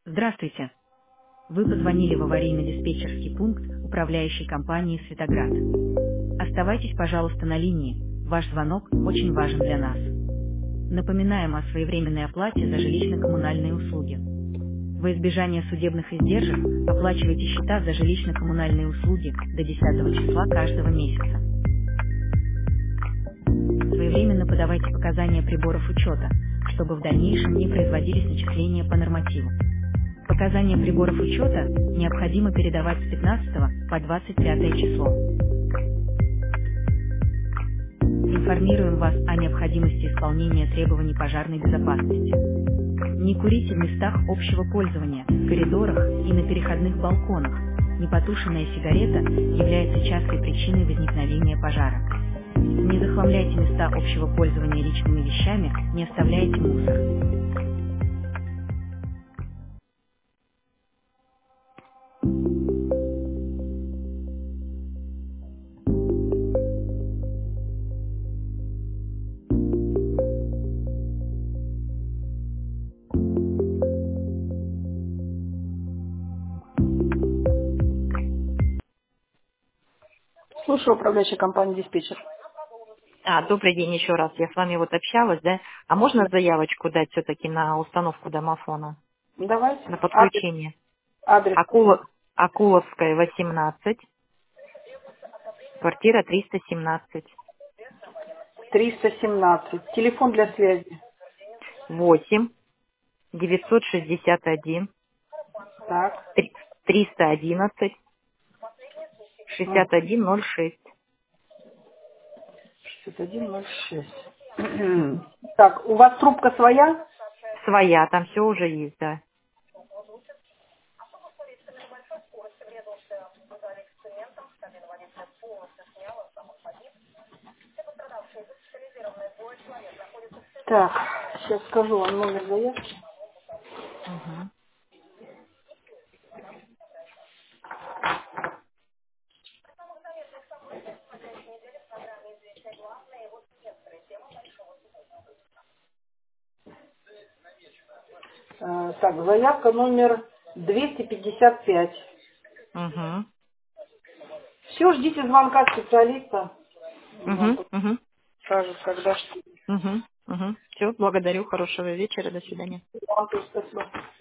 Здравствуйте. Вы позвонили в аварийно-диспетчерский пункт управляющей компании «Светоград». Оставайтесь, пожалуйста, на линии. Ваш звонок очень важен для нас. Напоминаем о своевременной оплате за жилищно-коммунальные услуги. Во избежание судебных издержек оплачивайте счета за жилищно-коммунальные услуги до 10 числа каждого месяца. Своевременно подавайте показания приборов учета, чтобы в дальнейшем не производились начисления по нормативу. Показания приборов учета необходимо передавать с 15 по 25 число. Информируем вас о необходимости исполнения требований пожарной безопасности. Не курите в местах общего пользования, в коридорах и на переходных балконах. Непотушенная сигарета является частой причиной возникновения пожара. Не захламляйте места общего пользования личными вещами, не оставляйте мусор. Слушаю, управляющая компания «Диспетчер». Добрый день еще раз. Я с вами вот общалась, да? А можно заявочку дать все-таки на установку домофона, Давайте. на Адрес. подключение? Адрес. Акуловская, 18, квартира 317, 317. Телефон для связи. 8 961 Так. 311 М, 6106. 6106. Так, у вас трубка своя? Своя, там все уже есть, да. Так, сейчас скажу вам номер заявки. Угу. Так, заявка номер 255. Угу. Все, ждите звонка специалиста. Вам Угу. Угу. скажут, когда что. Угу. Угу. Все, благодарю, хорошего вечера, до свидания. Вам тоже спасибо.